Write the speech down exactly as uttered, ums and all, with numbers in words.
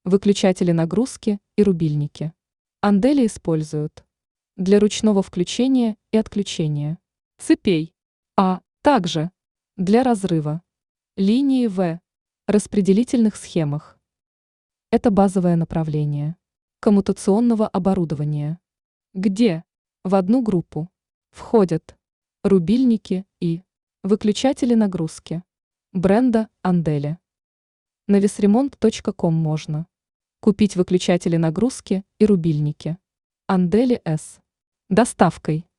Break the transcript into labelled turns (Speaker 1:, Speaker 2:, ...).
Speaker 1: выключатели нагрузки и рубильники. Андели используют для ручного включения и отключения цепей, а также для разрыва линии В, распределительных схемах. Это базовое направление коммутационного оборудования, где в одну группу входят рубильники и выключатели нагрузки бренда Андели. На весремонт точка ком можно купить выключатели нагрузки и рубильники Андели С доставкой